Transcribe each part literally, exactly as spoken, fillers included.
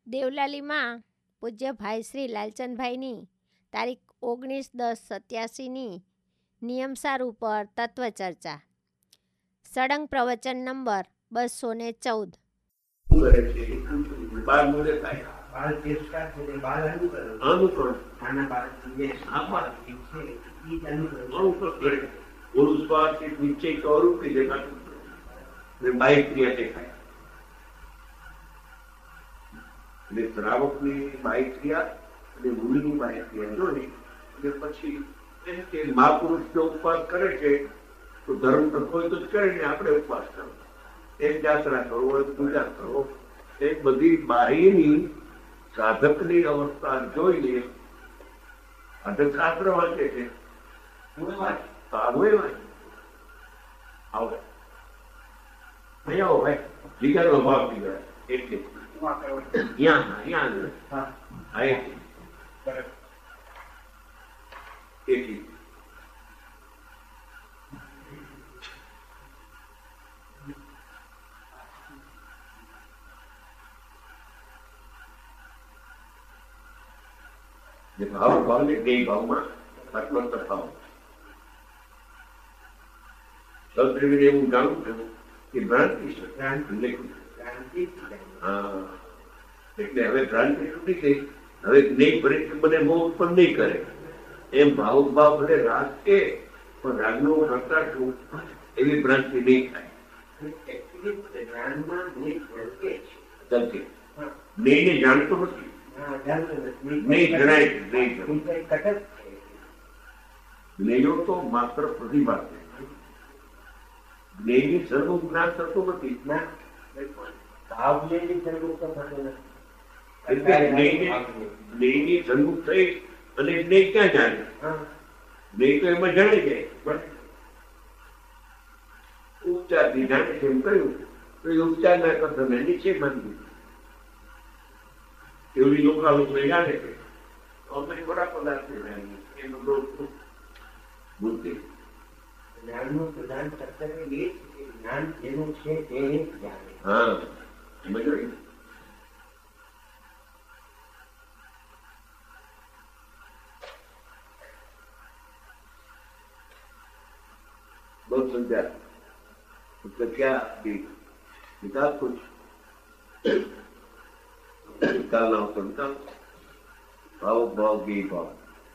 દેવલાલીમાં પૂજ્ય ભાઈ શ્રી લાલચંદભાઈની તારીખ ઓગણીસ દસ સત્યાસીની નિયમસાર ઉપર તત્વચર્ચા સળંગ પ્રવચન નંબર બસો ને ચૌદ. શ્રાવક ની બાહ્ય ક્રિયા અને મુનિની બાહ્ય ક્રિયા જોઈ પછી મહાપુરુષ જો ઉપવાસ કરે છે તો ધર્મ તો હોય તો જ કરે ને આપણે ઉપવાસ કરો, એક યાત્રા કરો, એક પૂજા કરો, એ બધી બાહ્યની સાધકની અવસ્થા જોઈને સાધક શાસ્ત્ર વાંચે છે. આવો ભાઈ જીગાનો ભાવ નીકળે એટલે ભાવ ભાવ ને બે ભાવમાં આત્મંતર ભાવ સૌત્રીને એવું જાણું છું કે ભ્રાંતિ હા એટલે હવે ભ્રાંતિ તૂટી ગઈ, હવે નહીં ભરે મને મોહ ઉત્પન્ન નહીં કરે એમ ભાવ ભાવ ભલે રાગ કે પણ રાગનો કરતા છું એવી ભ્રાંતિ નહીં થાય. નહીં જાણતો નથી, નહીં જણાય જ્ઞેયો તો માત્ર પ્રતિભા છે, જ્ઞેયની સર્વ જ્ઞાન થતો નથી. જ્ઞેયની જન્મ થઈ અને જ્ઞેય ક્યાં જાણે? જ્ઞેય તો એમાં જાણી જાય. ઉપચાર થી જાણે છે એમ કહ્યું તો એ ઉપચાર ના કરતા નીચે બાંધી એવી લોકો લોકો જાણે છે અમે બરા પદાર્થ એનો બુદ્ધિ જ્ઞાનનું પ્રધાન કર્તવ્ય એ જ્ઞાન જેનું છે તે જાણે. હા સમજ बहुत समझा उसका क्या किताब कुछ निकालना हो तो निकाल भाव भाव की भाव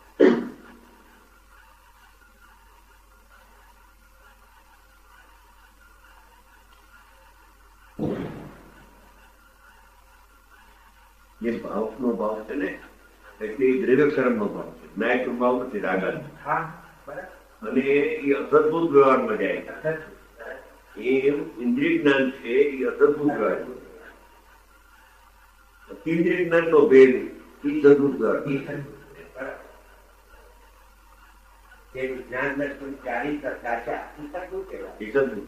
ये भाव नो भाव है ने એટલે દ્રવ્ય કર્મ નો ભાવ છે, ન્યાય નો ભાવ નથી રાગા. હા બરાબર. અને એ અસદભૂત વ્યવહારમાં જાય. એ ઇન્દ્રિય જ્ઞાન છે એ અસદભૂત વ્યવહાર, ઇન્દ્રિય જ્ઞાન નો ભેદ એ સદભૂત વ્યવહાર. જ્ઞાન દર્શન ચારી સાચા એ સદભૂત કહેવાય. એ સદભૂત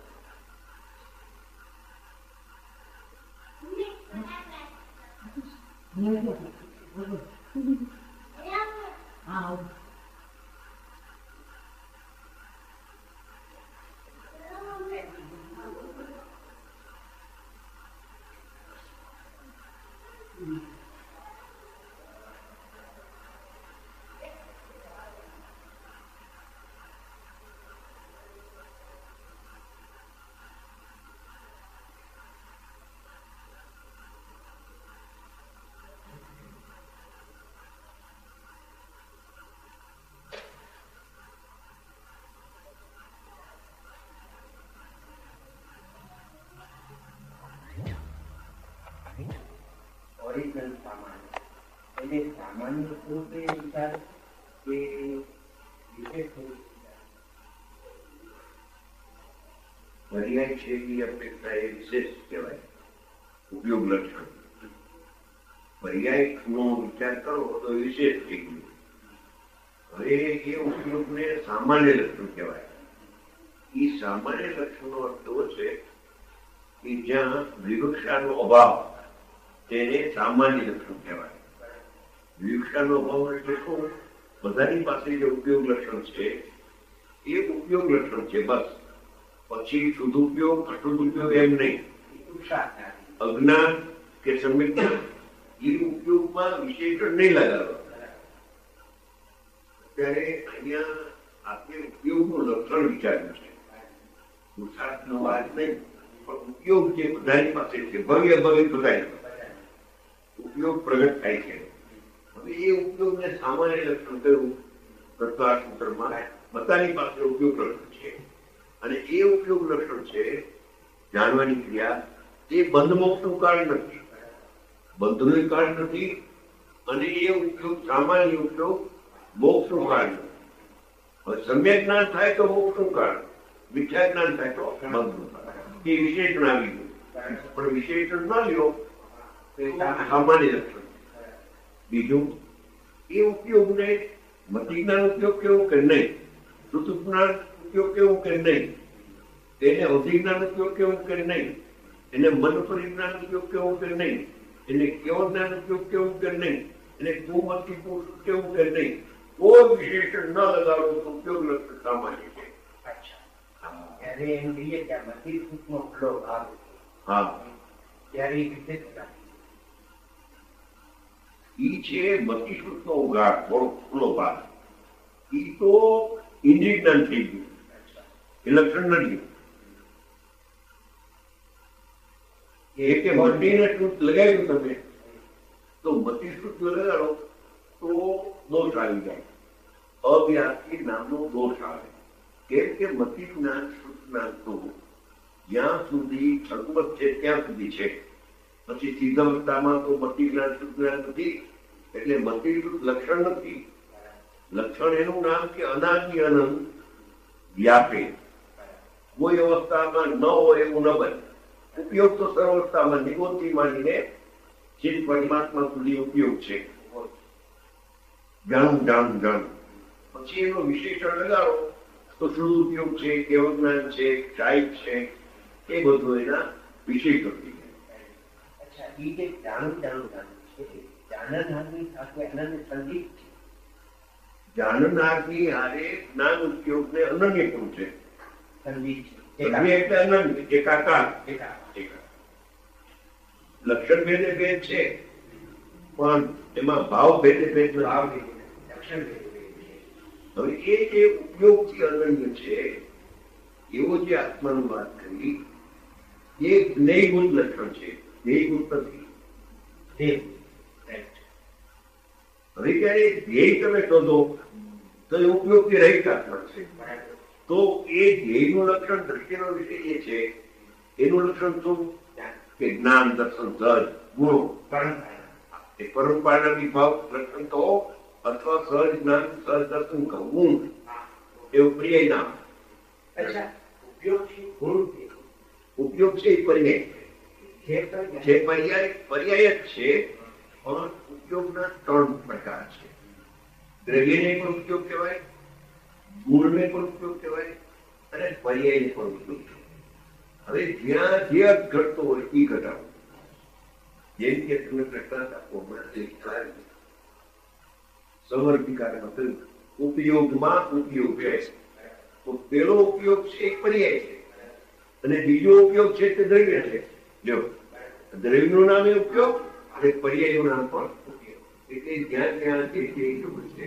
ઓરિજિનલ સામાન્ય એટલે સામાન્ય સ્વરૂપે વિચાર કે વિશેષ પર્યાય છે એ અપેક્ષા એ વિશેષ કહેવાય, ઉપયોગ લક્ષણ. પર્યાય નો વિચાર કરો તો વિશેષ થઈ ગયું. હવે એ ઉપયોગને સામાન્ય લક્ષણ કહેવાય. એ સામાન્ય લક્ષણનો અર્થ એવો છે કે જ્યાં વિવક્ષાનો અભાવ તેને સામાન્ય લક્ષણ કહેવાય. વિવક્ષાનો અભાવ એટલે શું? બધાની પાસે જે ઉપયોગ લક્ષણ છે એ ઉપયોગ લક્ષણ છે બસ. પછી શુદ્ધ ઉપયોગ અશુદ્ધ ઉપયોગ એમ નહીં. અજ્ઞાન કે સમિજ્ઞાન એ ઉપયોગમાં વિશેષણ નહીં લગાડવા. અત્યારે અહીંયા આપણે ઉપયોગનું લક્ષણ વિચાર્યું છે. પુરુષાર્થનો વાત નહીં, પણ ઉપયોગ જે બધાની પાસે છે, ભવ્ય ભવ્ય બધાની પાસે ઉપયોગ પ્રગટ થાય છે. હવે એ ઉપયોગને સામાન્ય લક્ષણ કયું? તત્વાસૂત્રમાં બધાની પાસે ઉપયોગ લક્ષણ છે, અને એ ઉપયોગ લક્ષણ છે જાણવાની ક્રિયા. એ બંધ મોક્ષનું કારણ નથી, બંધનું કારણ નથી, અને એ ઉપયોગ સામાન્ય ઉપયોગ મોક્ષનું કારણ નથી. હવે સમ્યક જ્ઞાન થાય તો મોક્ષનું કારણ, મિથ્યા જ્ઞાન થાય તો બંધનું કારણ. એ વિશેષણ આવી ગયું, પણ વિશેષણ ન લ્યો તો એ સામાન્ય લક્ષણ. બીજું, એ ઉપયોગને મતિ જ્ઞાન ઉપયોગ કેવું કે નહીં, શ્રુત જ્ઞાન ઉપયોગ કેવું કે નહીં, એને અધિજ્ઞાન ઉપયોગ કેવું કે નહીં, એને મન પરિજ્ઞાન ઉપયોગ કેવું કે નહીં, એને કેવો જ્ઞાન ઉપયોગ કેવું કે નહીં, એને કુમતિ પુરુષ કેવું કે નહીં, કોઈ વિશેષણ ન લગાડો તો ઉપયોગ લક્ષણ સામાન્ય છે. ત્યારે એમ કહીએ કે આ બધી સૂક્ષ્મ ખુલ્લો ભાગ હા, ત્યારે એ વિશેષતા ઈ છે મતિશ્રુત નો ઉગાડ, થોડો ખુલ્લો ભાગ. ઈ તો ઇન્દ્રિય જ્ઞાન થઈ ગયું, એ લક્ષણ નથી. એ કે મટીને શ્રુત લગાવ્યું તમે તો મતિ શ્રુત લગાડો તો દોષ આવી જાય, અવ્યાસી નામનો દોષ આવે. કેમ કે મતિ જ્ઞાન શ્રુત જ્ઞાન તો જ્યાં સુધી છગમત છે ત્યાં સુધી છે, પછી સિદ્ધાવસ્થામાં તો મતિ જ્ઞાન શ્રુત જ્ઞાન નથી, એટલે મતિ શ્રુત લક્ષણ નથી. લક્ષણ એનું નામ કે અનાદિ અનંત વ્યાપે, કોઈ અવસ્થામાં ન હોય એવું ન બને. ઉપયોગ તો સર્વસ્થામાં નિગોથી માંડીને ચિત્ત પરમાત્મા સુધી ઉપયોગ છે. જાણું જાણું જાણું પછી એનો વિશેષણ લગાડો તો શું ઉપયોગ છે, કેવું જ્ઞાન છે, સાહિત્ય છે, એ બધું એના વિશેષણ થઈ જાય. અચ્છા, એ જે જાણું જાણું જાણું છે, જાણનારની સાથે અનન્ય સંગીત છે. જાણનારની હારે જ્ઞાન ઉપયોગને અનન્ય પણ છે. સંગીત છે એટલે અનન્ય, એકાકાર. લક્ષણ ભેદે ભેદ છે, પણ એમાં ભાવ ભેદે ભેદ ભાવ નથી. લક્ષણ ભેદે છે. હવે એ જે ઉપયોગથી અનન્ય છે એવો જે આત્માનું વાત કરી એ જ્ઞેયભૂત લક્ષણ છે, ધ્યેયભૂત નથી. દેવ. હવે જયારે ધ્યેય તમે શોધો તો એ ઉપયોગથી રહિત આત્મા છે. તો એ ધ્યેયનું લક્ષણ દ્રષ્ટિનો વિષય એ છે, એનું લક્ષણ શું કે જ્ઞાન, દર્શન, સહજ ગુણો. એ પરંપરાના વિભાવ લક્ષણ કહો અથવા સહજ જ્ઞાન, સહજ દર્શન કહું, એવું પર્યાય નામ. અચ્છા, ઉપયોગ છે ગુણ છે. ઉપયોગ છે એ પર્યાય છે તો છે, પર્યાય પર્યાય જ છે, પણ ઉપયોગના ત્રણ પ્રકાર છે. દ્રવ્યને પણ ઉપયોગ કહેવાય, ગુણને પણ ઉપયોગ કહેવાય, અને પર્યાયને પણ ઉપયોગ કહેવાય. હવે જ્યાં જે અર્થ ઘટતો હોય એ ઘટાડો. જેમ કે તમે દ્રષ્ટાંત આપવામાં સમર્પિકારમાં કહ્યું ઉપયોગમાં ઉપયોગ છે, તો પેલો ઉપયોગ છે એ પર્યાય છે, અને બીજો ઉપયોગ છે તે દ્રવ્ય છે. જો દ્રવ્યનું નામ એ ઉપયોગ અને પર્યાયનું નામ પણ ઉપયોગ, એટલે જ્યાં જ્યાં છે તે એટલું છે.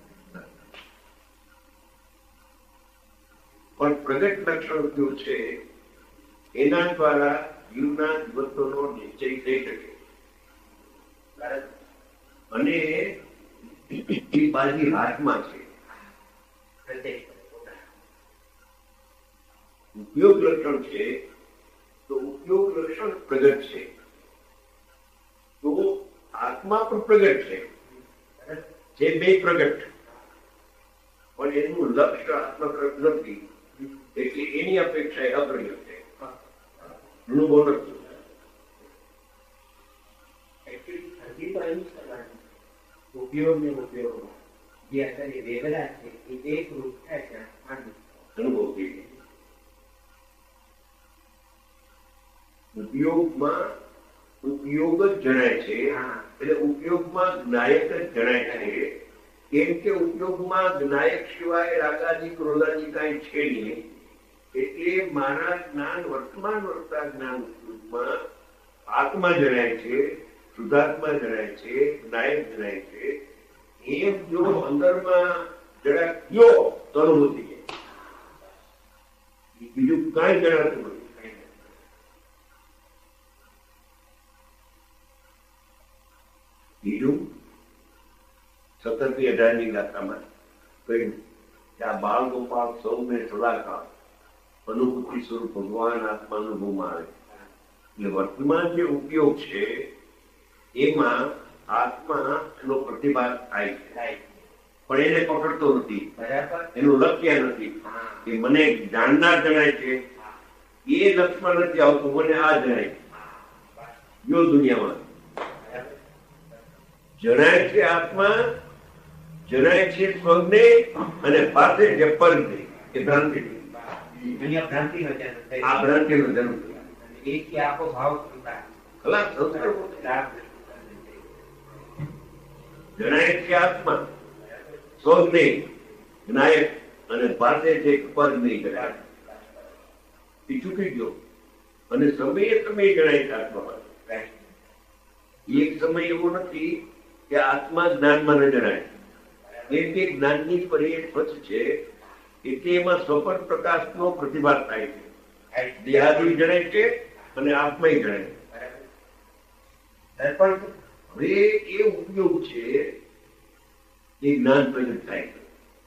પણ પ્રગટ લક્ષણ ઉપયોગ છે એના દ્વારા જીવના જીવત્વનો નિશ્ચય થઈ શકે, અને એ બાજી હાથમાં છે. ઉપયોગ લક્ષણ છે તો ઉપયોગ લક્ષણ પ્રગટ છે, તો આત્મા પણ પ્રગટ છે, જે બે પ્રગટ, પણ એનું લક્ષ્ય આત્મા પ્રગટ નથી, એટલે એની અપેક્ષા અગ્રણી છે. ઉપયોગ ને ઉપયોગ જે અત્યારે વેગળા છે એ એક રૂપ થાય છે અનુભવ થઈ ગયો. ઉપયોગમાં ઉપયોગ જ જણાય છે, એટલે ઉપયોગમાં જ્ઞાયક જ જણાય છે. કેમ કે ઉપયોગમાં જ્ઞાયક સિવાય રાગાદી ક્રોધાદી કાંઈ છે નહીં, એટલે મારા જ્ઞાન વર્તમાન વર્તા જ્ઞાન ઉપયોગમાં આત્મા જણાય છે, શુદ્ધાત્મા જણાય છે, નાયક જણાય છે. એમ જો અંદરમાં જરા કયો તો અનુભૂતિ છે, બીજું કાંઈ જણાતું નથી. બીજું સત્તરથી અઢારની ગાથામાં કહ્યું કે આ બાળ ગોપાલ સૌને સદાકાળ અનુભૂતિ સ્વરૂપ ભગવાન આત્મા અનુભવમાં આવે. એટલે વર્તમાન જે ઉપયોગ છે એમાં આત્મા એનો પ્રતિભાસ થાય છે, પણ એને પકડતો નથી, એનું લક્ષ્ય નથી. એ મને જાણનાર જણાય છે, એ લક્ષ્યમાં નથી આવતું, મને આ જણાય જો દુનિયામાં જણાય છે. આત્મા જણાય છે સ્વને અને પાસે જે પરને એ ભ્રાંતિ, ભ્રાંતિનો જન્મ આ ભ્રાંતિનો જન્મ એક આખો ભાવ ખલાસ જણાય છે. આત્મા સ્વને નાયક અને પાસે છે પર નહીં જણાય, એ ચૂકી ગયો. અને સમયે સમયે જણાય છે આત્મા. એક સમય એવો નથી કે આત્મા જ્ઞાનમાં ન જણાય. એ જ્ઞાનની પરી સ્વચ્છ છે એટલે એમાં સ્વપન પ્રકાશનો પ્રતિભાસ થાય છે. દેહાદી જણાય છે અને આત્મા જણાય. હવે એ ઉપયોગ છે એ જ્ઞાન પ્રગટ થાય છે.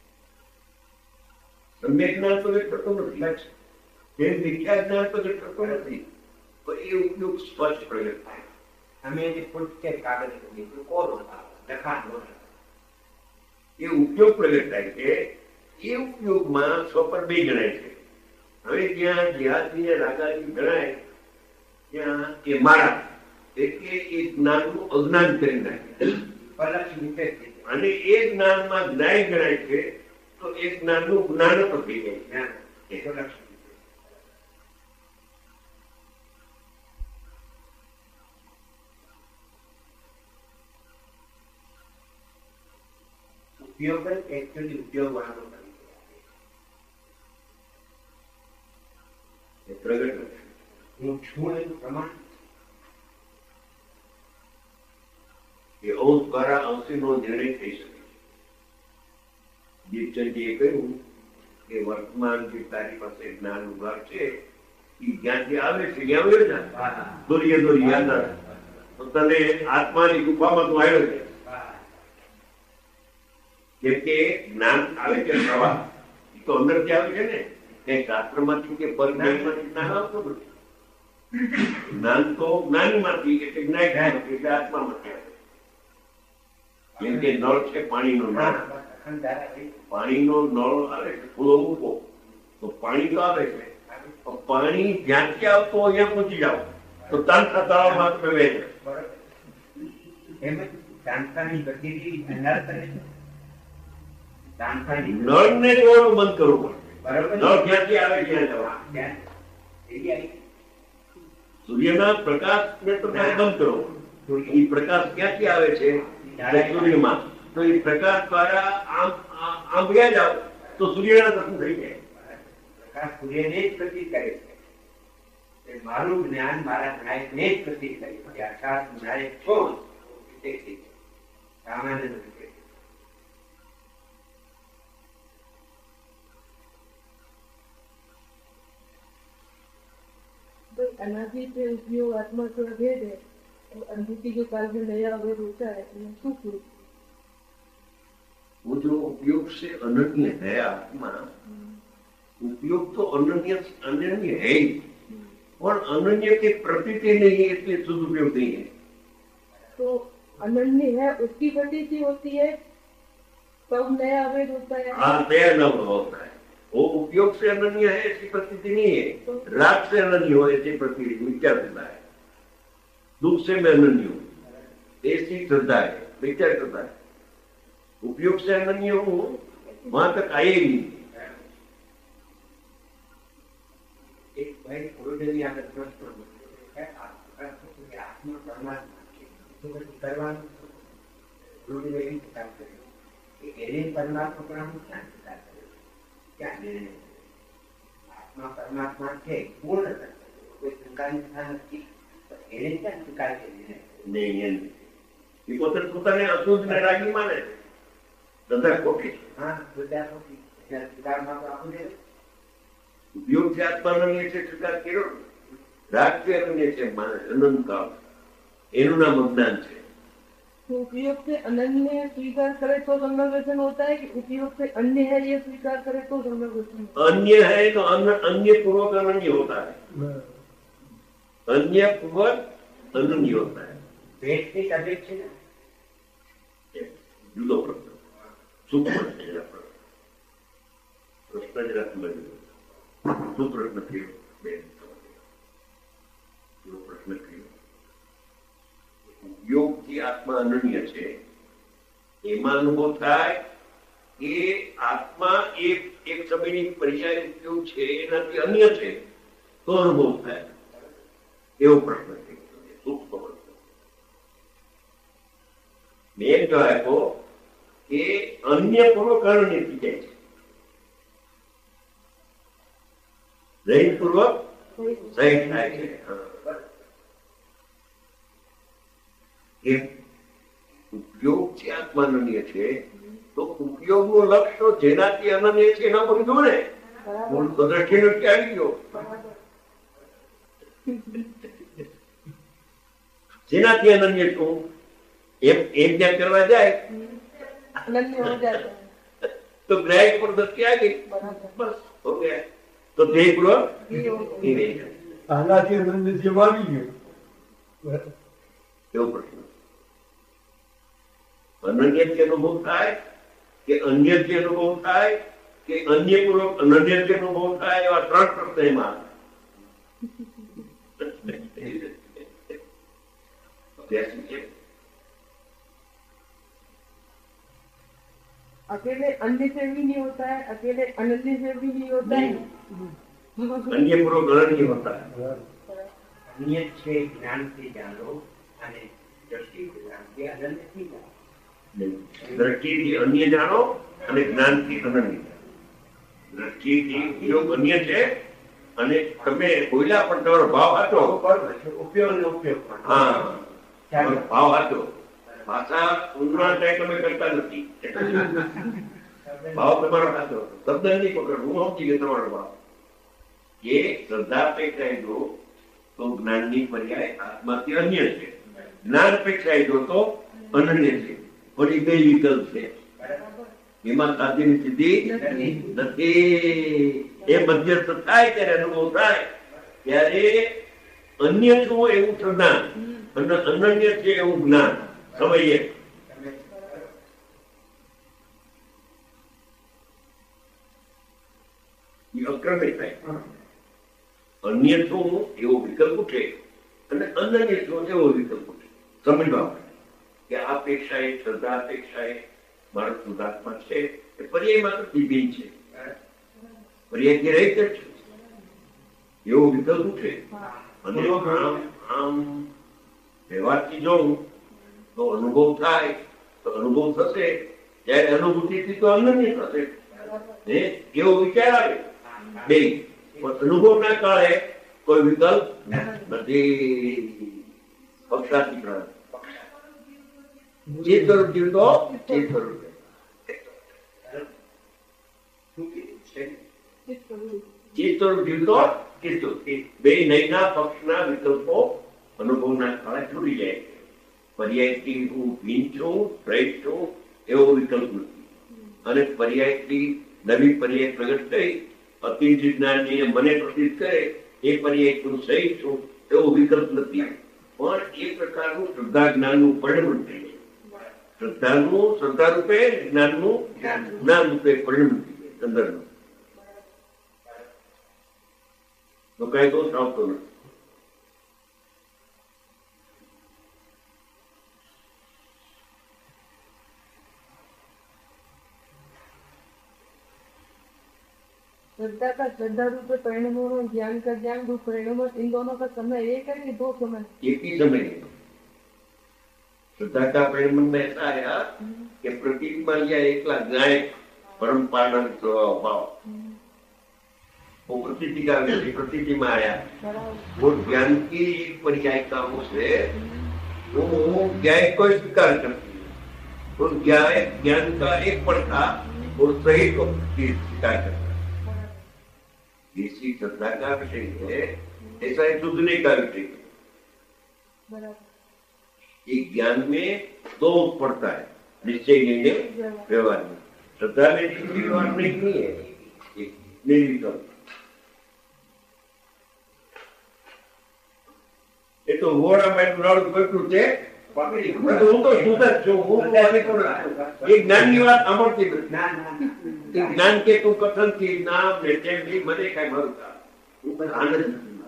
સમ્યક જ્ઞાન પ્રગટ થતો નથી, એ મિથ્યા જ્ઞાન પ્રગટ થતો નથી, તો એ ઉપયોગ સ્પષ્ટ પ્રગટ થાય. અમે જે પુસ્તકે કાગળ કોરો લખાણ એ ઉપયોગ પ્રગટ થાય છે. એ ઉપયોગમાં સ્વપન બે જણાય છે. હવે જ્યાં દેહાદી રાગાદી જણાય ત્યાં એ મારા એટલે એ જ્ઞાનનું અજ્ઞાન કરી નાખે, અને એ જ્ઞાનમાં જ્ઞાન જણાય છે તો એ જ્ઞાનનું જ્ઞાન તો થઈ જાય. ઉપયોગ એકચુઅલી ઉપયોગ વાળો પ્રગટ હું છું એનું પ્રમાણ એ અંશ દ્વારા અંશીનો નિર્ણય થઈ શકે. દીપચંદજીએ કહ્યું કે વર્તમાન જે તારી પાસે જ્ઞાન ઉભાર છે એ જ્ઞાનથી આવે છે, ત્યાં આવ્યો ને દોરીએ દોરી અંદર તો તને આત્માની ગુફામાં તું આવ્યો છે. કેમ કે જ્ઞાન આવે છે પ્રવાહ એ તો અંદરથી આવે છે ને, કઈ શાસ્ત્રમાંથી કે પરજ્ઞાનમાંથી જ્ઞાન આવતું નથી. જ્ઞાન તો જ્ઞાનીમાંથી એટલે જ્ઞાન એટલે આત્મામાંથી આવે. જેમ કે નળ છે પાણીનો નળ, પાણીનો નળ આવે છે, ફૂલો મૂકો તો પાણી તો આવે છે, પાણી જ્યાંથી આવતો અહીંયા પહોંચી જાવ તો તાંતા તળાવમાં તમે વહે એમ જાણકારી ગતિથી ભંડાર કરે છે. નળ ને જોવાનું બંધ કરવું પડે. નળ ક્યાંથી આવે ત્યાં જવા. સૂર્યના પ્રકાશ ને તમે બંધ કરો, એ પ્રકાશ ક્યાંથી આવે છે સૂર્યમાં, તો એ પ્રકાશ દ્વારા આમ આમ ગયા જાવ તો સૂર્યના દર્શન થઈ જાય. પ્રકાશ સૂર્યને જ પ્રતીક કરે છે. મારું જ્ઞાન મારા નાયકને જ પ્રતીક કરે છે. અર્થાત નાયક છો સામાન્ય નથી. अनादि से उपयोग आत्मा को भेद है और अनुभूति के काल में नया अवैध होता है तो सुख रूप वो जो उपयोग से अनन्य है आत्मा, उपयोग तो अनन्य अनन्य है ही, और अनन्य की प्रतीति नहीं है इसलिए सदुपयोग नहीं है. तो अनन्य है उसकी प्रतीति होती है तब नया अवैध होता है. हाँ, नया न होता है. वो उपयोग से अनन्य है ऐसी प्रतीति नहीं है. राग से अनन्य हो ऐसी प्रतीति विचार करता है. दुख से मैं अनन्य हूँ ऐसी श्रद्धा है, विचार करता है. उपयोग से अनन्य हूँ वहां तक आए ही नहीं. एक भाई गुरुदेव आगे प्रश्न है आत्मा परमात्मा करवा गुरुदेव काम करे परमात्मा काम क्या क्या आत्मा परमात्मा के पूर्ण कोई शंका नहीं था कि એને ક્યાં સ્વીકાર કરી નહીં એમ એ પોતે પોતાને અશુદ્ધ ને રાગી માને છે. ધંધા ખોટી છે. હા બધા ખોટી. સુધારમાં તો આવું છે. ઉપયોગથી આત્મા અનન્ય છે સ્વીકાર કર્યો. રાગથી અનન્ય છે માને અનંતકાળ. એનું નામ અજ્ઞાન છે. तो उपयोग से अनन्य स्वीकार करे तो संगठन होता है कि उपयोग से अन्य है ये स्वीकार करे तो संगठन? अन्य है तो अन्य अन्य पूर्वक अनन्य होता है. अन्य पूर्वक अनन्य होता है. ભેટની તકલીફ છે ને જુદો પ્રશ્ન. શું પ્રશ્ન પ્રશ્ન જરા સમજો. શું પ્રશ્ન થયો બેન? શું પ્રશ્ન થયો? યોગથી આત્મા અનન્ય છે એમાં અનુભવ થાય કે આત્મા એક એક સમયની પર્યાય કેવું છે એનાથી અન્ય છે તો અનુભવ થાય એવો પ્રશ્ન છે. સૂક્ષ્મ પ્રશ્ન. મેં કહ્યો કે અન્ય પૂર્વક અનન્ય થઈ જાય છે. રહિત પૂર્વક સહિત થાય છે. ઉપયોગ છે આત્મા અનન્ય છે તો ઉપયોગ નું લક્ષ્ય જેનાથી અનન્ય છે એના પર જો ને મૂળ દ્રષ્ટિ નથી આવી ગયો. જેનાથી અનન્ય છું એમ એમ જ્યાં કરવા જાય अनन्य हो जाता है. તો ગ્રાહક પર દ્રષ્ટિ આવી ગઈ. બસ હો ગયા. તો ધ્યેય પૂર્વક એ રહી જાય. આનાથી અનન્ય જેમ આવી ગયો એવો પ્રશ્ન. અનન્યથી અનુભવ થાય કે અન્યથી અનુભવ થાય કે અન્ય પૂર્વક અનન્યથી અનુભવ થાય એવા ત્રણ પ્રશ્ન એમાં અભ્યાસ છે. अकेले अन्य से भी नहीं होता है, अकेले अनन्य से भी नहीं होता है. અન્ય પૂર્વક અનન્ય હોતા है. અન્ય છે જ્ઞાનથી જાણો અને દ્રષ્ટિથી જાણથી અનન્યથી જાણો. દ્રષ્ટિથી અન્ય જાણો અને જ્ઞાનથી અનન્ય. દ્રષ્ટિથી ઉપયોગ અન્ય છે અને તમે બોલ્યા પણ તમારો ભાવ હતો. ઉપયોગ ને ઉપયોગ પણ. હા તમારો ભાવ હતો. ભાષા ઉન્નત તમે કરતા નથી. ભાવ તમારો હતો. શબ્દ નથી પકડ. હું સમજી ગયો તમારો ભાવ. એ શ્રદ્ધા અપેક્ષાએ જો તો જ્ઞાનની પર્યાય આત્માથી અન્ય છે. જ્ઞાન અપેક્ષાએ જો તો અનન્ય છે. પણ બે વિકલ્પ છે. એમાં સાધ્યની સિદ્ધિ નથી. એ મધ્યસ્થ થાય ત્યારે અનુભવ થાય ત્યારે અન્ય છું એવું શ્રદ્ધા અને અનન્ય છે એવું જ્ઞાન સમયે અક્રમે થાય. અન્ય છું એવો વિકલ્પ ઉઠે અને અનન્ય છું એવો વિકલ્પ ઉઠે. સમજવા કે આ અપેક્ષા એ શ્રદ્ધા અપેક્ષા એ મારો શુદ્ધાત્મા છે એ પર્યાય માત્ર દિવ્ય છે. પર્યાય કે રહી છે એવો વિકલ્પ ઉઠે. અને આમ આમ વ્યવહારથી જોઉં તો અનુભવ થાય તો અનુભવ થશે. ત્યારે અનુભૂતિથી તો અનન્ય થશે. એવો વિચાર આવે બે અનુભવ ના કાળે કોઈ વિકલ્પ નથી. પક્ષાથી પ્રાણ જે સ્વરૂપ જીવતો તે સ્વરૂપ જે સ્વરૂપ જીવતો તે બે નયના પક્ષના વિકલ્પો અનુભવના કાળે છૂટી જાય છે. પર્યાયથી હું ભીન છું રહિત છું એવો વિકલ્પ નથી. અને પર્યાયથી નવી પર્યાય પ્રગટ થઈ અતિજ જ્ઞાનને મને પ્રસિદ્ધ કરે એ પર્યાય હું સહી છું એવો વિકલ્પ નથી. પણ એ પ્રકારનું શ્રદ્ધા જ્ઞાનનું પરિણમન થઈ છે. શ્રદ્ધાનું શ્રદ્ધા રૂપે જ્ઞાનનું જ્ઞાન રૂપે પરિણમન થઈ જાય. સંદર્ભ તો કઈ દોષ આવતો નથી. श्रद्धा का श्रद्धा रूप परिणमों और ज्ञान का ज्ञान रूप परिणमों, इन दोनों का समय एक है कि दो समय? एक ही समय है. श्रद्धा का परिणमन में ऐसा आया कि प्रतीक बन गया एकला गायक परम्परा भाव. वो प्रतीति का प्रतीति में आया. वो ज्ञान की पर्याय का से वो ज्ञान को स्वीकार करती है, तो ज्ञान ज्ञान का एक पड़ता और सही को स्वीकार करता है। इसी श्रद्धा का विषय है, ऐसा ही सुधने का विषय है। ये ज्ञान में दो पड़ता है, निश्चय निर्णय व्यवहार में। श्रद्धा में निश्चय व्यवहार नहीं है, निर्विकल्प। એ તો હોરામાં નાળું પકડ્યું છે, હું તો સુધર છું, હું એ જ્ઞાનની વાત સાંભળતી નથી। જ્ઞાન કે તું કથન થી નામ ને તેમ નહીં, મને કઈ મારું આનંદ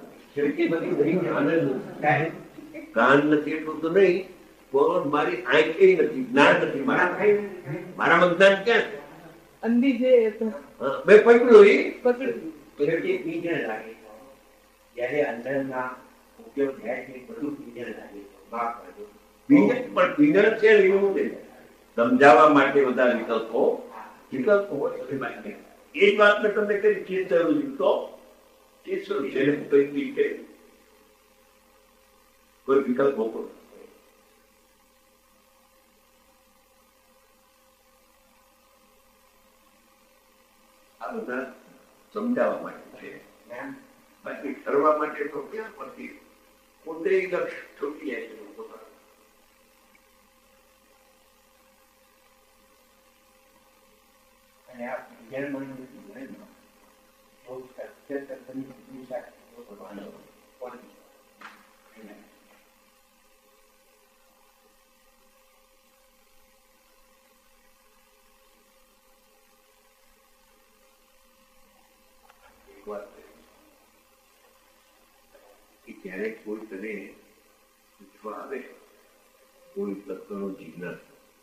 કાન નથી એટલું તો નહીં, પણ મારી આંખે નથી, જ્ઞાન નથી, મારા મારામાં જ્ઞાન ક્યાં? અંધી છે મેં પકડ્યું એ પકડી બીજણ લાગે, જયારે અંદરના ઉપયોગ થાય છે બધું બીજણ લાગે, માફ કરજો। બીજન પણ બીજન છે એવું નથી, સમજાવવા માટે બધા વિકલ્પો વિકલ્પો હોય। એ જ વાત મેં તમને કરી, ચીજ જરૂરી તો ચીજ શું છે, કોઈ બી કે કોઈ વિકલ્પ હોતો આ બધા સમજાવવા માટે છે, બાકી કરવા માટે તો ક્યાં પડતી પોતે લક્ષ છૂટી જાય છે પોતાનું। અને આ બીજણ મને બહુ સત્ય તત્વની દિશા ભગવાન કોણ ત્યારે કોઈ તને પૂછવા આવે, કોઈ તત્વનો જિજ્ઞાસ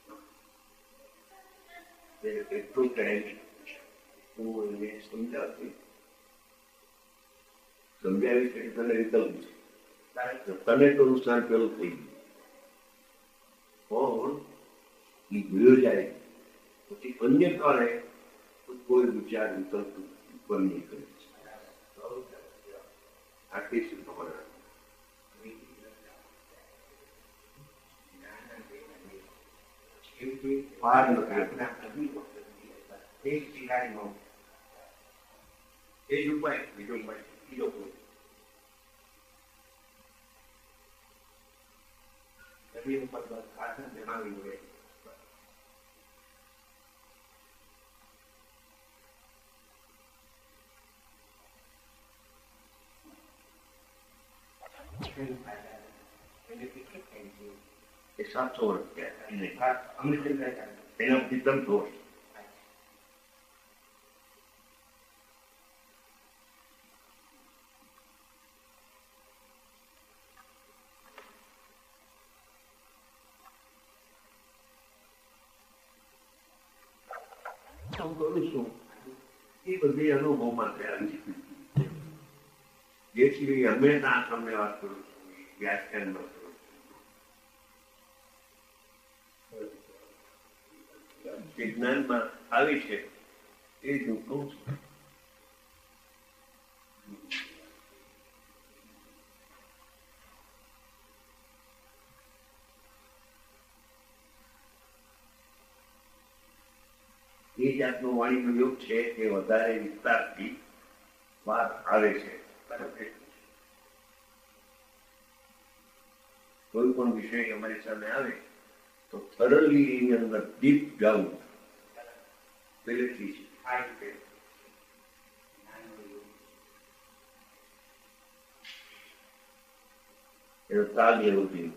એટલું ટાઈમ હું એને સમજાવતી સમજાવી શકે તને વિકલ્પ છે, તને તો નુકસાન પેલું થઈ ગયું, પણ એ ગયો જાય પછી અન્ય કારણે કોઈ વિચાર વિકલ્પ ઉપર નહીં કરે છે। આટલી શું ખબર પાર નથી, એક શિકારીનો એ જ ઉપાય, બીજો ઉપાય બીજો કોઈ જમીન ઉપર આસન જમાવી હોય। એ સાતસો વર્ષ થયા, એના ચિંતન દોષ એ બધી અનુભવમાં થયા છે, જેથી હંમેશા તમને વાત કરું છું, વ્યાખ્યાન કરું છું, વિજ્ઞાનમાં આવી છે એ જ હું કહું છું। એ જાતનો વાણીનો યોગ છે એ વધારે વિસ્તારથી વાત આવે છે। કોઈ પણ વિષય અમારી સામે આવે તો થરલી એની અંદર ડીપ જવું પહેલેથી છે। એનો તાલ એવો જોઈએ,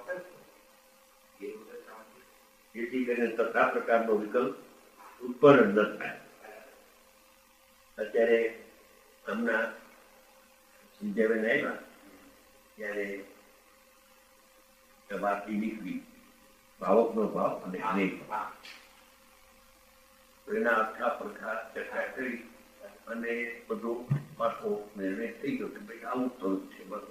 જેથી કરીને તથા પ્રકારનો વિકલ્પ ઉત્પન્ન ન થાય। અત્યારે હમણાં સંજયબેન આવ્યા ત્યારે વાતની નીકળી ભાવકનો ભાવ અને અનેક ભાવ, એના આખા પડખા ચર્ચા કરી અને બધું પાછો નિર્ણય થઈ ગયો કે ભાઈ આવું થયું છે, બરોબર।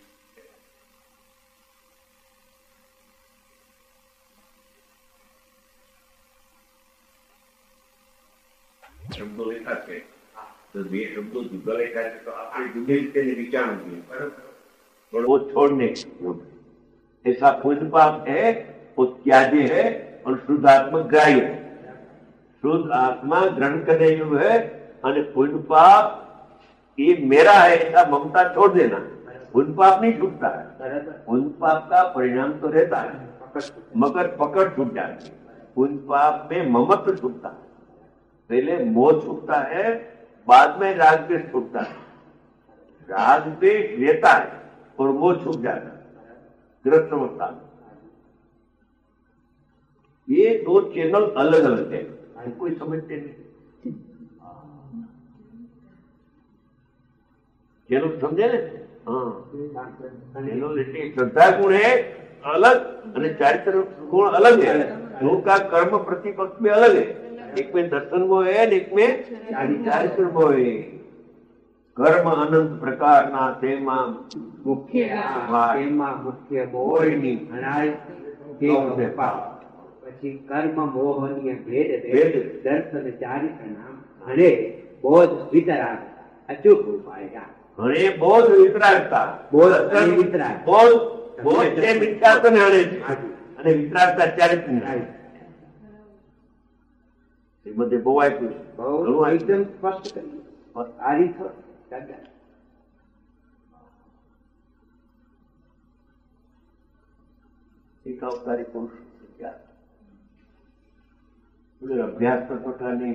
શબ્દો લેખા છે તો બે શબ્દો જુદા લેખા છે તો આપણે જુદી રીતે વિચારવું જોઈએ, બરોબર। પણ વો છોડને ऐसा पुण्य पाप है वो त्याज्य है और शुद्ध आत्मा ग्राह्य है। शुद्ध आत्मा ग्रहण करने योग्य है और पुण्य पाप ये मेरा है ऐसा ममता छोड़ देना। पुण्य पाप नहीं छूटता है, पुण्य पाप का परिणाम तो रहता है मगर पकड़ छूट जाती है। पुण्य पाप में ममत्व छूटता है, पहले मोह छूटता है, बाद में राग द्वेष छूटता है। राग द्वेष रहता है और मोह छूट जाता है ग्रस्त अवस्था में। ये दो चैनल अलग अलग है, कोई समझते नहीं। चैनल समझे ने? हाँ, चैनल એટલે શ્રદ્ધા ગુણ है अलग અને ચારિત્ર गुण अलग है। गुण का कर्म प्रतिपक्ष में अलग है, एक में दर्शन मोह है एक में चारित्र मोह है। કર્મ અનંત પ્રકારના તેમાં મુખ્ય તેમાં મુખ્ય મોહની ઘણાય તે પાપ પછી કર્મ મોહનીય ભેદ ભેદ દર્શન ચારિત્ર નામ ઘણે બોધ વિતરાગ અચૂક ઉપાય ઘણે બોધ વિતરાગતા બોધ વિતરાગ બોધ બોધ છે મિથ્યાત્વ ને હણે છે અને વિતરાગતા ચારિત્ર ને એ બધે બહુ આપ્યું છે, બહુ એકદમ સ્પષ્ટ કર્યું આ રીત એક અવતારી પુરુષ અભ્યાસ કરવાની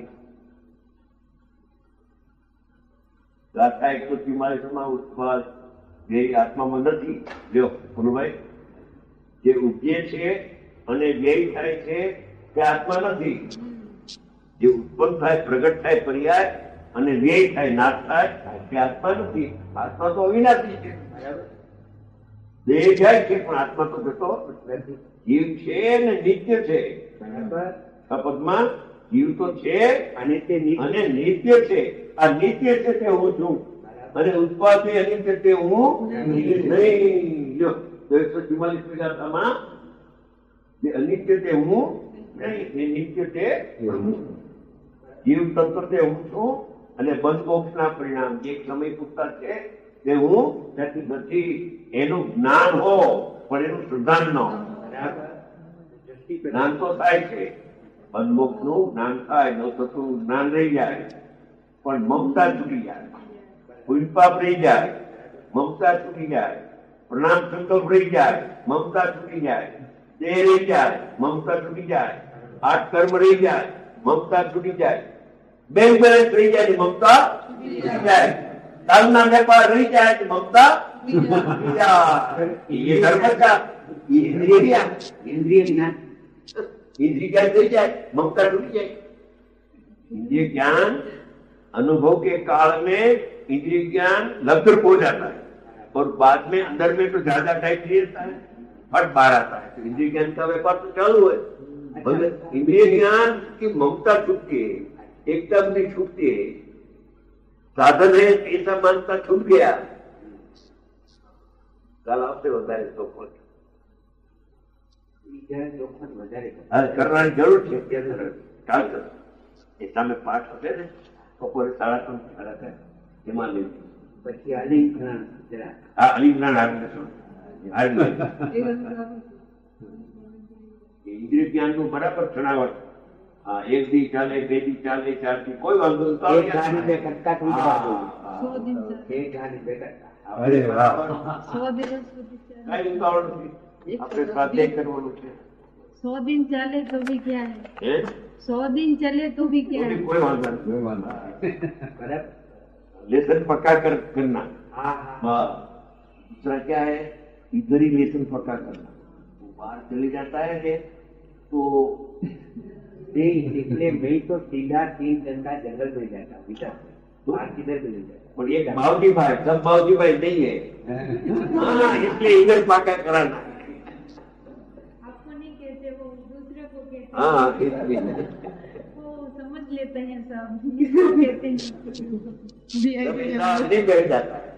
ગાથા એકસો ચુમ્માલીસ માં ઉત્પાદ જે આત્મામાં નથી। જો ગુરુભાઈ જે ઉપજે છે અને વ્યય થાય છે તે આત્મા નથી, જે ઉત્પન્ન થાય પ્રગટ થાય પર્યાય અને વ્યય થાય નાશ થાય તે આત્મા નથી। આત્મા તો અવિનાશી છે, દેહ જાય છે પણ આત્મા તો જતો નથી। જીવ છે ને નિત્ય છે, શપથમાં જીવ તો છે અને તે અને નિત્ય છે। આ નિત્ય છે તે હું છું અને ઉત્પાદે અનિત્ય તે હું નહીં। જો એકસો ચુમ્માલીસ ગાથામાં જે અનિત્ય તે હું નહીં, નિત્ય તે જીવ તત્વ તે હું છું અને બંધ મોક્ષના પરિણામ જે સમય પૂછતા છે તે હું નથી। એનું જ્ઞાન હો પણ એનું શ્રદ્ધાન ન હો। જ્ઞાન તો થાય છે, બંધ મોક્ષ નું જ્ઞાન થાય ન થતું જ્ઞાન રહી જાય પણ મમતા છૂટી જાય, પુષ્પાપ રહી જાય, મમતા છૂટી જાય, પ્રણામ સંકલ્પ રહી જાય, મમતા છૂટી જાય, દેહ રહી જાય, મમતા છૂટી જાય, આઠ કર્મ રહી જાય, મમતા છૂટી જાય, બેંક બેલેન્સ રહી જાય મમતા છૂટી જાય, કામના વેપાર રહી જાય મમતા છૂટી જાય। ये धर्म का इंद्रिय ज्ञान इंद्रिय ज्ञान इंद्रिय ज्ञान થઈ જાય ममता छूटी जाए। इंद्रिय ज्ञान अनुभव के काल में इंद्रिय ज्ञान लगभग हो जाता है और बाद में अंदर में तो ज्यादा टाइम नहीं रहता है, फट बाहर आता है। तो इंद्रिय ज्ञान का व्यापार तो चालू है, इंद्रिय ज्ञान की ममता छूटती है, एकता भी छूटती है, साधन है ऐसा मानता छूट गया। कल आपसे बताए तो करवानी जरूर है। काल ऐसा में पाठ होते थे બપોરે સાડા ત્રણ સાડા ત્રણ એમાં લેવું પછી અલિંગન હા અલિંગન ઇન્દ્રિય જ્ઞાન નું બરાબર જણાવટ। હા એક દી ચાલે, બે દી ચાલે, ચાર દી કોઈ વાંધો નહીં। सौ दिन चले तो भी क्या है, सौ दिन चले तो भी क्या है, कोई वांधा नहीं। लेसन पक्का कर करना। हाँ दूसरा क्या है, इधर ही लेसन पक्का करना। बाहर चले जाता है ने तो निकले मैं तो सीधा तीन घंटा जंगल में जाता बेटा, बाहर किधर चले जाता। और ये बावजी भाई सब बावजी भाई नहीं है। हाँ इसलिए इधर पक्का कराना। हाँ वो समझ लेते हैं सब, कहते हैं नहीं बैठ जाता है।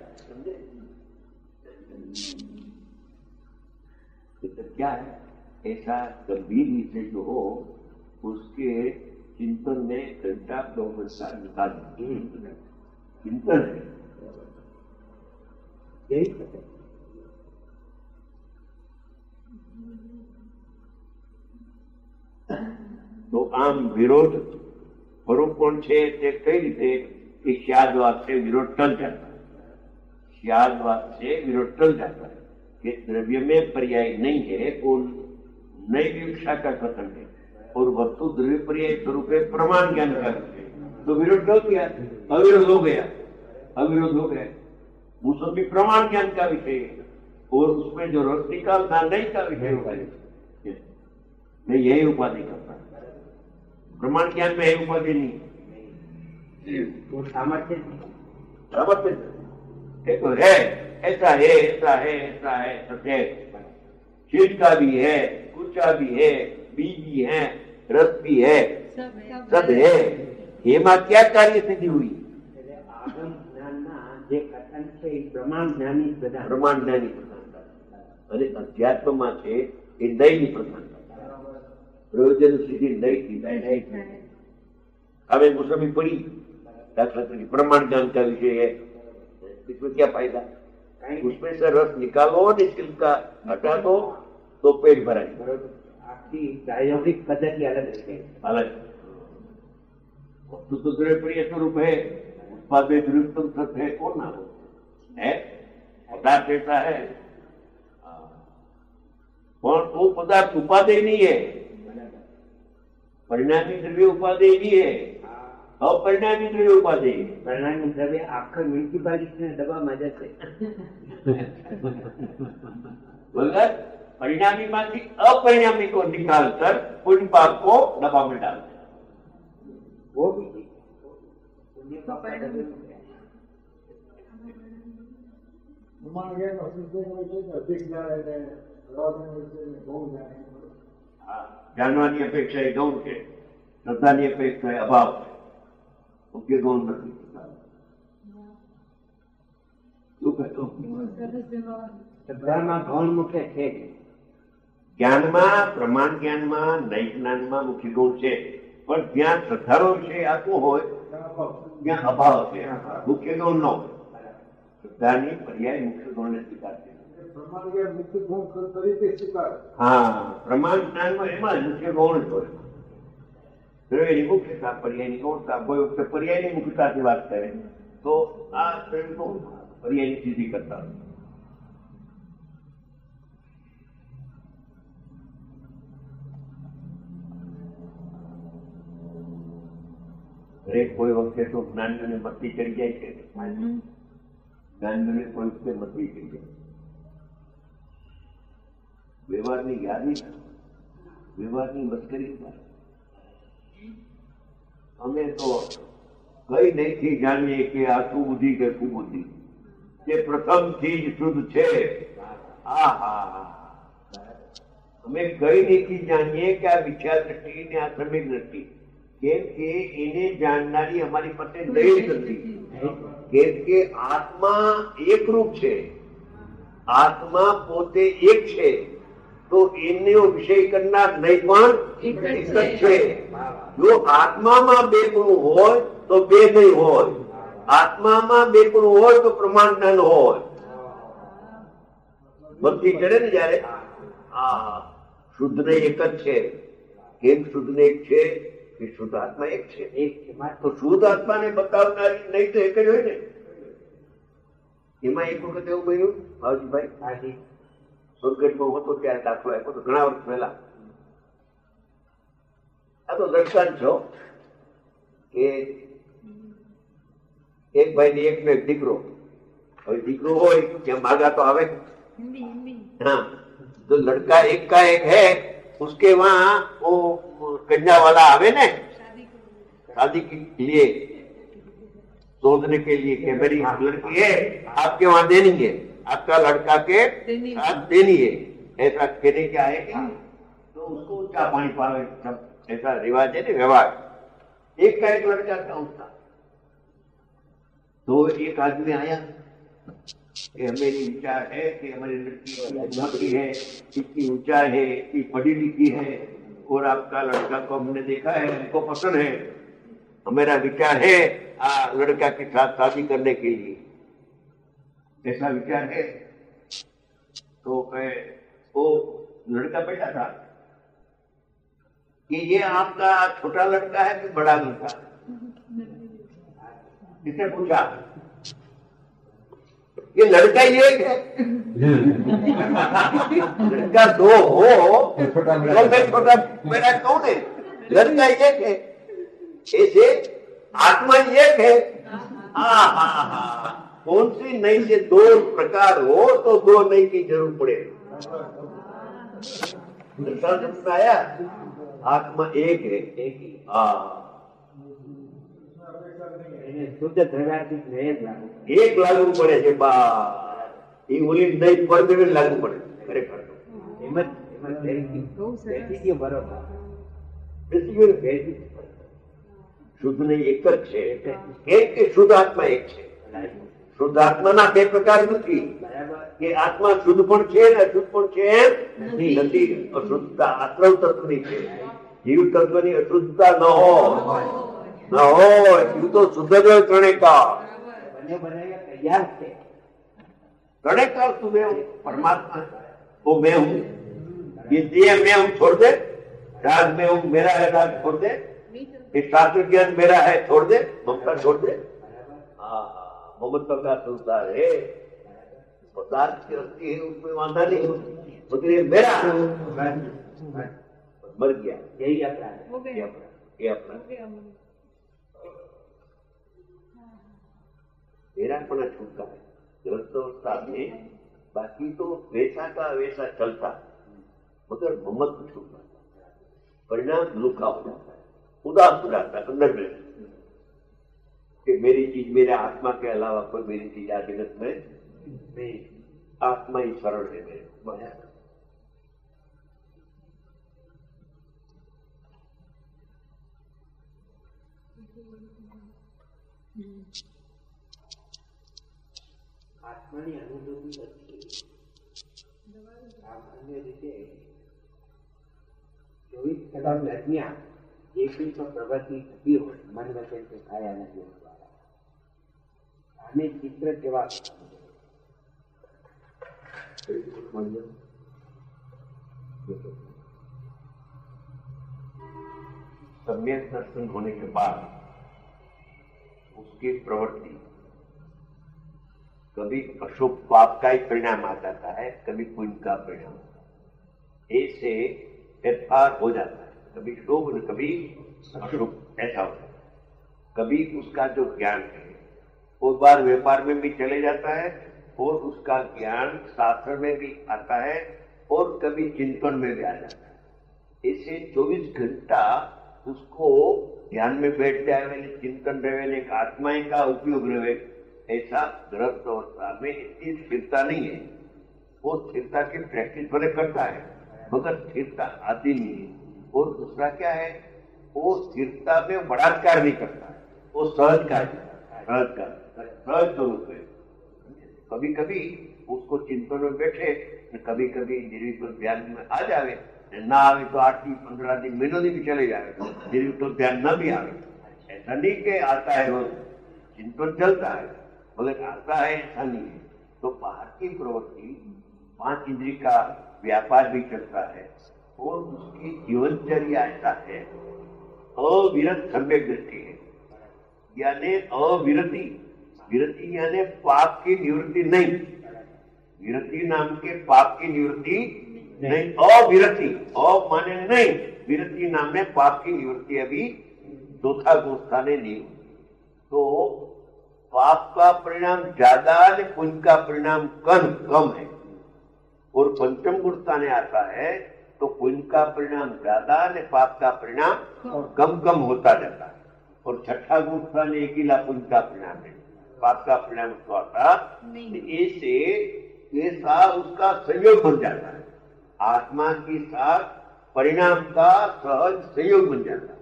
तो क्या है, ऐसा गंभीर विषय जो हो उसके चिंतन में घंटा दो घंटा निकाल चिंतन है यही તો આમ વિરોધ સ્વરૂપ કોણ છે તે કઈ રીતે कि ख्यालवाद से विरोध टल जाता है, ख्यालवाद से विरोध टल जाता है कि द्रव्य में पर्याय नहीं है और नई विवक्षा का कथन है और वस्तु द्रव्य पर्याय स्वरूप है प्रमाण ज्ञान का विषय, तो विरोध टल गया, अविरोध हो गया, अविरोध हो गया। मुसम्मी प्रमाण ज्ञान का विषय है और उसमें जो रस निकालना नहीं का विषय होगा, नहीं यही उपाधि करता है। प्रमाण ज्ञान में यही उपाधि नहीं, वो सामर्थ्य सामर्थ्य देखो है, ऐसा है, ऐसा है, ऐसा है, सत्य शील का भी है, ऊंचा भी है, बीज भी है, रस भी है, सब है। हेमा क्या कार्य सिद्धि हुई? आगम ज्ञानना जे कथन છે એ પ્રમાણ જ્ઞાની પ્રધાન પ્રમાણ જ્ઞાની પ્રધાનતા અને અધ્યાત્મમાં છે એ દયની પ્રધાનતા, પ્રયોજન સિદ્ધિ દયથી થાય। હવે મુસમી પડી दाखला तरीके प्रमाण ज्ञान का विषय है, इसमें क्या फायदा? उसमें से रस निकालो और छिलका हटा दो तो पेट भरा। आपकी प्रायोगिक पद्धति अलग है, अलग वस्तु तो द्रव्य प्रिय स्वरूप है, उत्पाद द्रव्यतम सत्य है, कौन ना हो है, पदार्थ ऐसा है और वो पदार्थ उपादेय नहीं है, परिणामी द्रव्य उपादेय नहीं है, अपरिणामी द्रव्य उपादेय। परिणामी द्रव्य आखिर म्युनिसिपालिटी ने डब्बा में जैसे मगर परिणामी मांसी अपरिणामी को निकालकर पुण्य पाप को डब्बा में डालते हैं, वो भी पुण्य पाप का डब्बा जानवानी अपेक्षा है गौण है, श्रद्धानी अपेक्षा है अभाव है, मुख्य गौण नहीं। श्रद्धाમાં ગૌણ મુખ્ય છે, જ્ઞાનમાં પ્રમાણ જ્ઞાનમાં નૈ જ્ઞાનમાં મુખ્ય ગૌણ છે, પણ જ્યાં શ્રદ્ધાનો વિષય આત્મો હોય ત્યાં અભાવ છે, મુખ્ય ગૌણ ન હોય। શ્રદ્ધાની પર્યાય મુખ્ય ગૌણને સ્વીકારશે। હા, પ્રમાણ જ્ઞાનમાં એમાં મુખ્ય ગૌણ જ હોય, દ્રવ્યની મુખ્યતા પર્યાયની ગૌણતા। કોઈ વખતે પર્યાયની મુખ્યતાથી વાત કરે તો આ દ્રવ્ય ગૌણ પર્યાયની સિદ્ધિ કરતા હોય। દરેક કોઈ વખતે તો જ્ઞાનીઓને મતી ચડી જાય છે, જ્ઞાનીઓને કોઈ વખતે મતી ચડી જાય। વ્યવહારની યાદી વ્યવહારની મસ્કરી અમે તો કઈ નહીથી જાણીએ કે આ સુબુદ્ધિ કે કુબુદ્ધિ, જે પ્રથમ ચીજ શુદ્ધ છે। આહા, અમે કઈ નહીથી જાણીએ કે આ વિચાર દ્રષ્ટિ ને આ સમ્યક દ્રષ્ટિ, કેમ કે એને જાણનારી અમારી પાસે નહીં નથી, કેમ કે આત્મા એક રૂપ છે, આત્મા પોતે એક છે, તો એનો વિષય કરનાર નહીં પણ એક જ છે। જો આત્મામાં બે ગુણ હોય તો બે નહીં હોય, આત્મામાં બે ગુણ હોય તો પ્રમાણ જ્ઞાન હોય। ભક્તિ કરે ને જયારે આ શુદ્ધ ને એક જ છે, કેમ શુદ્ધ ને એક છે કે શુદ્ધ આત્મા એક છે, તો શુદ્ધ આત્માને બતાવનારી નહીં તો એક જ હોય ને। એમાં એક વખત એવું બન્યું ભાવજીભાઈ, સોનગઢમાં હતો ત્યારે દાખલો આપ્યો તો ઘણા વર્ષ પહેલા। આ તો દ્રષ્ટાંત છો કે એક ભાઈ ને એક ને દીકરો, હવે દીકરો હોય ત્યાં मांगा तो आवे, हाँ, तो लड़का एक का एक है, उसके वहाँ वो कन्या वाला आवे ने शादी के लिए सोचने के लिए कि मेरी लड़की है आपके वहाँ देनी है, आपका लड़का के साथ देनी है, ऐसा कहने क्या है तो उसको ऊंचा पानी पावे, सब ऐसा रिवाज है ना व्यवहार। एक का एक लड़का था उसका, तो एक आदमी आया कि मेरी विचार है कि हमारी लड़की है, इतनी ऊंचा है, इतनी पढ़ी लिखी है और आपका लड़का को हमने देखा है, हमको पसंद है, मेरा विचार है आ लड़का के साथ शादी करने के लिए, ऐसा विचार है। तो वो लड़का बैठा था कि ये आपका छोटा लड़का है कि बड़ा लड़का? किसने पूछा? ये लड़का ही एक है। लड़का दो हो तो मैं छोटा मेरा कौन है? लड़का एक है। ऐसे आत्मा एक है। हाँ हाँ हाँ, कौन सी नई से दो प्रकार हो तो दो नई की जरूर पड़े। आया आत्मा एक है, एक ही। हाँ, શુદ્ધ દ્રવ્યાતીત ને એક લાગુ એક લાગુ પડે છે બા એ ઓલી નહીં પડે લાગુ પડે ખરેખર એમ જ એમ જ બેસી ગયો બરોબર બેસી ગયો બેસી શુદ્ધ નહીં એક જ છે એક કે શુદ્ધ આત્મા એક છે શુદ્ધ આત્માના બે પ્રકાર નથી કે આત્મા શુદ્ધ પણ છે ને અશુદ્ધ પણ છે નથી અશુદ્ધતા આત્મ તત્વની છે જીવ તત્વની અશુદ્ધતા ન હોય ન હોય જીવ તો શુદ્ધ જ હોય ત્રણેકાર બને બનાવ્યા તૈયાર છે ત્રણેકાર તું मैं हूं परमात्मा वो मैं हूं ये देह मैं हूं छोड़ दे राग में हूं मेरा है राग छोड़ दे ये शास्त्र ज्ञान मेरा है छोड़ दे ममता छोड़ दे हाँ ममता का संसार है पदार्थ की रस्ती है उसमें वादा नहीं मतलब ये मेरा मर गया यही अपराध ये अपराध ये अपराध मेरा पना छूटता है गृहस्थावस्था में बाकी तो वैसा का वैसा चलता मगर मोहम्मद को छूटता परिणाम लुका हो जाता है उदास हो जाता है अंदर में कि मेरी चीज मेरे आत्मा के अलावा कोई मेरी चीज आ जगत में नहीं आत्मा ही सरल है मेरे बस આત્માની અનુભૂતિ પછી સામાન્ય રીતે ચોવીસ કલાક દરમિયાન જે કંઈ પણ પ્રવૃત્તિ થતી હોય મન વચન કે કાયાના યોગ દ્વારા આને ચિત્ર કેવા सम्यक दर्शन होने के बाद उसकी प्रवृत्ति कभी अशुभ पाप का ही परिणाम आ जाता है कभी पुण्य का परिणाम ऐसे व्यवहार हो जाता है कभी शुभ और कभी अशुभ ऐसा होता है कभी उसका जो ज्ञान है वो बार व्यापार में भी चले जाता है और उसका ज्ञान शास्त्र में भी आता है और कभी चिंतन में भी आ जाता है ऐसे चौबीस घंटा उसको ध्यान में बैठ जाए चिंतन रहे एक आत्मा का उपयोग रहे ऐसा गृहस्थ अवस्था में इतनी स्थिरता नहीं है वो स्थिरता की प्रैक्टिस भले करता है मगर स्थिरता आती नहीं है और दूसरा क्या है वो स्थिरता में बलात्कार नहीं करता वो सहज कार्य सहज कार्य सहज स्वरूप है कभी कभी उसको चिंतन में बैठे कभी कभी निर्विकल्प ध्यान में आ जाए ना आवे तो आठ दिन पंद्रह दिन महीनों दिन भी चले जाए निर्विकल्प ध्यान न भी आवे ऐसा नहीं के आता है वो चिंतन चलता है मगर आता है ऐसा नहीं है तो बाहर की प्रवृत्ति पांच इंद्रिय का व्यापार भी चलता है और उसकी जीवनचर्या ऐसा है अविरत सम्यक दृष्टि है यानी अविरति विरति यानी पाप की निवृत्ति नहीं विरति नाम के पाप की निवृत्ति नहीं अविरति अ माने नहीं विरति नाम में पाप की निवृत्ति अभी चौथा गोस्था ने नहीं तो पाप का परिणाम ज्यादा और पुण्य का परिणाम कम कम है और पंचम गुण स्थाने आता है तो पुण्य का परिणाम ज्यादा और पाप का परिणाम कम कम होता जाता है और छठा गुण स्थान एक ही पुण्य का परिणाम है पाप का परिणाम उसको आता ऐसे ऐसा उसका संयोग बन जाता है आत्मा के साथ परिणाम का सहज संयोग बन जाता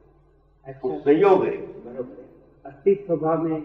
है तो संयोग है अस्थि स्वभाव में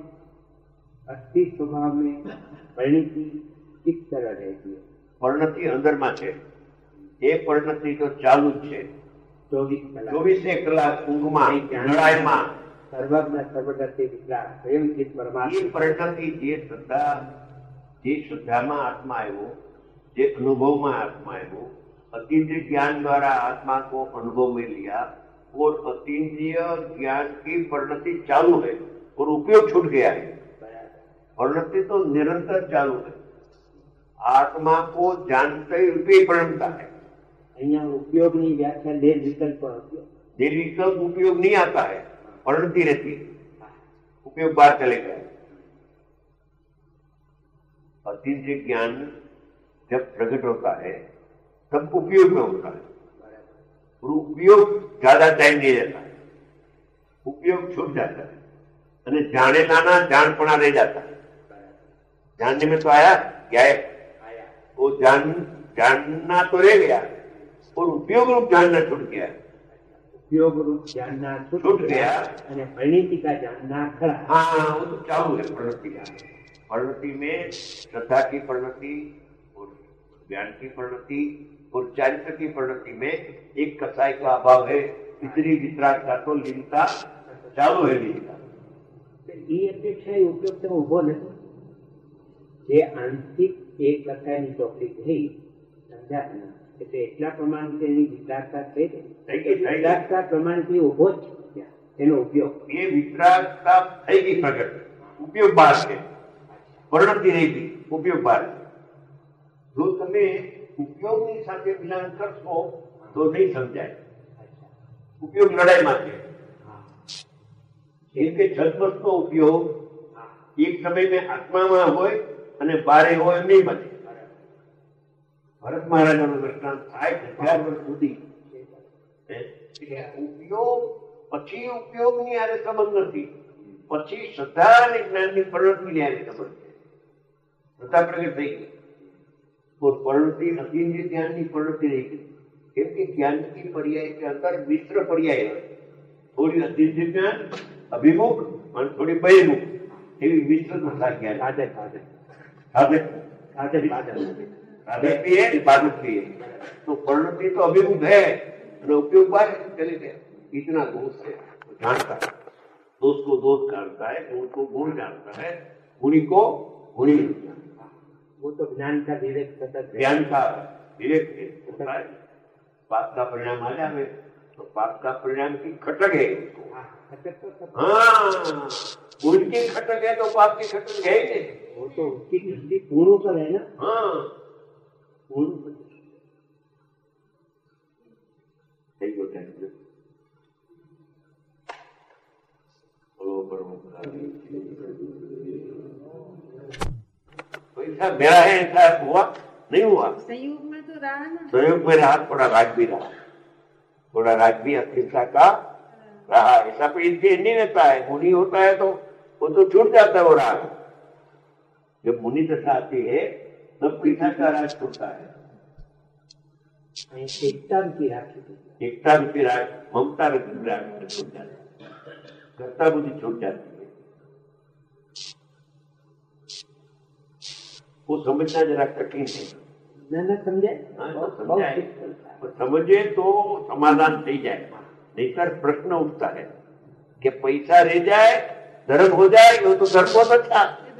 अस्थि स्वभाव में परिणति किस तरह रहती है परिणति अंदर में है ये परिणति तो चालू है चौबीस कलाक चौबीस कलाक ऊंघ में लड़ाई में सर्वज्ञ सर्वगति विचार स्वयं चित परमात्मा ये परिणति जे श्रद्धा जे श्रद्धा में आत्मा आयो जे अनुभव में आत्मा आयो अतीन्द्रिय ज्ञान द्वारा आत्मा को अनुभव में लिया और अतीन्द्रिय ज्ञान की परिणति चालू है और उपयोग छूट गया है। परिणति तो निरंतर चालू है, आत्मा को जानते ही उपयोग परिणमता है। અહીંયા ઉપયોગની વ્યાખ્યા દેહ વિકલ્પ આપ્યો। देर विकल्प उपयोग नहीं आता है, परिणति रहती है, उपयोग बाहर चले गए। अतीन्द्रिय ज्ञान जब प्रकट होता है तब उपयोग में होता है और उपयोग ज्यादा टाइम नहीं रहता है, उपयोग छूट जाता है અને જાણે નાના જાણપણા રહી जाता है। जानने में तो आया क्या है, वो जान जानना तो रह गया और उपयोग रूप जानना छूट गया। उपयोग रूप जानना छूट छूट गया અને પરિણીતિ का जानना खरा। हाँ, वो तो चालू है परिणति का। परिणति में श्रद्धा की परिणति और ज्ञान की परिणति और चारित्र की परिणति में एक कसाई का अभाव है। इतनी वितरागता तो लीनता चालू है। लीनता એ અપેક્ષા એ ઉપયોગ તો ઉભો નથી। જે આંતરિક એક કથાની ચોપડી થઈ સમજાતું એટલે એટલા પ્રમાણથી એની વિતરાગતા થઈ ગઈ। વિતરાગતા પ્રમાણથી ઉભો જ થયા એનો ઉપયોગ। ये वितरागता થઈ ગઈ પ્રગટ, उपयोग बाहर है, परिणति नहीं थी, उपयोग बाहर है। जो તમે ઉપયોગની સાથે મિલાન કરશો તો નહીં સમજાય। ઉપયોગ લડાઈમાં છે। કેમ કે છદ્મસનો ઉપયોગ એક સમયમાં આત્મામાં હોય અને બારે હોય નહીં બને। ભરત મહારાજાનું દ્રષ્ટાંત થાય હજાર વર્ષ સુધી ઉપયોગ પછી ઉપયોગની આરે સંબંધ નથી, પછી શ્રદ્ધા અને જ્ઞાનની પરિણતિની આરે સંબંધ છે। શ્રદ્ધા પ્રગટ થઈ ગઈ और परिणति अतीन्द्रिय ज्ञान की परिणति नहीं गई। केम के ज्ञान की पर्याय के अंदर मिश्र पर्याय है, थोड़ी अतीन्द्रिय ज्ञान अभिमुख और थोड़ी बहिर्मुख, एवं मिश्र भाषा ज्ञान। સાધક સાધક साधक સાધક સાધક साधक भी है, बाधक भी है। तो परिणति तो अभिमुख है और उपयोग बाहर चले गए। इतना दोष है, जानता है, दोष को दोष जानता है, गुण को गुण जानता है, गुणी को गुणी जानता है। वो तो ज्ञान का विवेक सतत ज्ञान का विवेक होता है। पाप का परिणाम आ जाए तो पाप का परिणाम की खटक है। हाँ, उनकी खटक है तो पाप की खटक है ही नहीं। वो तो उसकी दृष्टि पूर्ण पर है ना। हाँ, पूर्ण पर सही होता है। बोलो परम ऐसा मेरा है, ऐसा हुआ नहीं हुआ। संयोग में तो रहा ना। संयोग में रहा, थोड़ा राग भी रहा, थोड़ा राग भी अस्थिरता का रहा। ऐसा पे इनसे नहीं रहता है। मुनि होता है तो वो तो छूट जाता है वो राग। जब मुनि दशा आती है तब पीछा का राग छूटता है। एकता की राखी एकता रूपी राग, ममता रूपी राग छूट जाता है, कर्ता बुद्धि छूट जाती है। वो समझना जरा कठिन है। न समझे समझे तो समाधान થઈ જાય, नहींतर प्रश्न उठता है कि पैसा रह जाए धर्म हो जाए, वो तो धर्म बहुत अच्छा।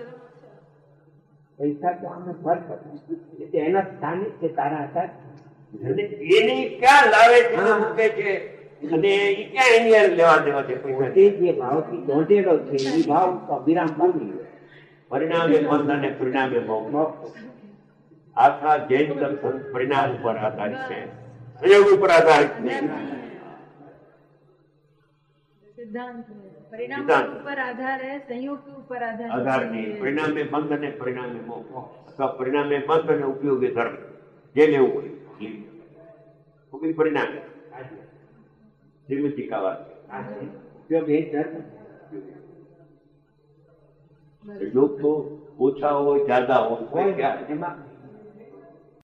पैसा तो हमें फर्क है एना स्थानिक के तारा હતા ये नहीं क्या लावे છે મૂકે છે અને ઈ ક્યાં એની લેવા દેવા છે પૈસા। તે જે ભાવ થી દોટેલો છે એ ભાવ વિરામ પામી ગયો। परिणामे बंध અને परिणामे मोक्ष। आखा जैन दर्शन परिणाम पर आधारित है, संयोग पर आधारित नहीं। सिद्धांत परिणाम सिद्धांत। के ऊपर आधार है, संयोग के ऊपर आधार आधार नहीं। परिणाम में बंध ने परिणाम में मोक्ष अथवा परिणाम में बंध ने उपयोगी धर्म जे लेવું હોય वो भी परिणाम है। श्रीमती का बात जो भी धर्म योग तो ओछा हो ज्यादा हो, क्या એમાં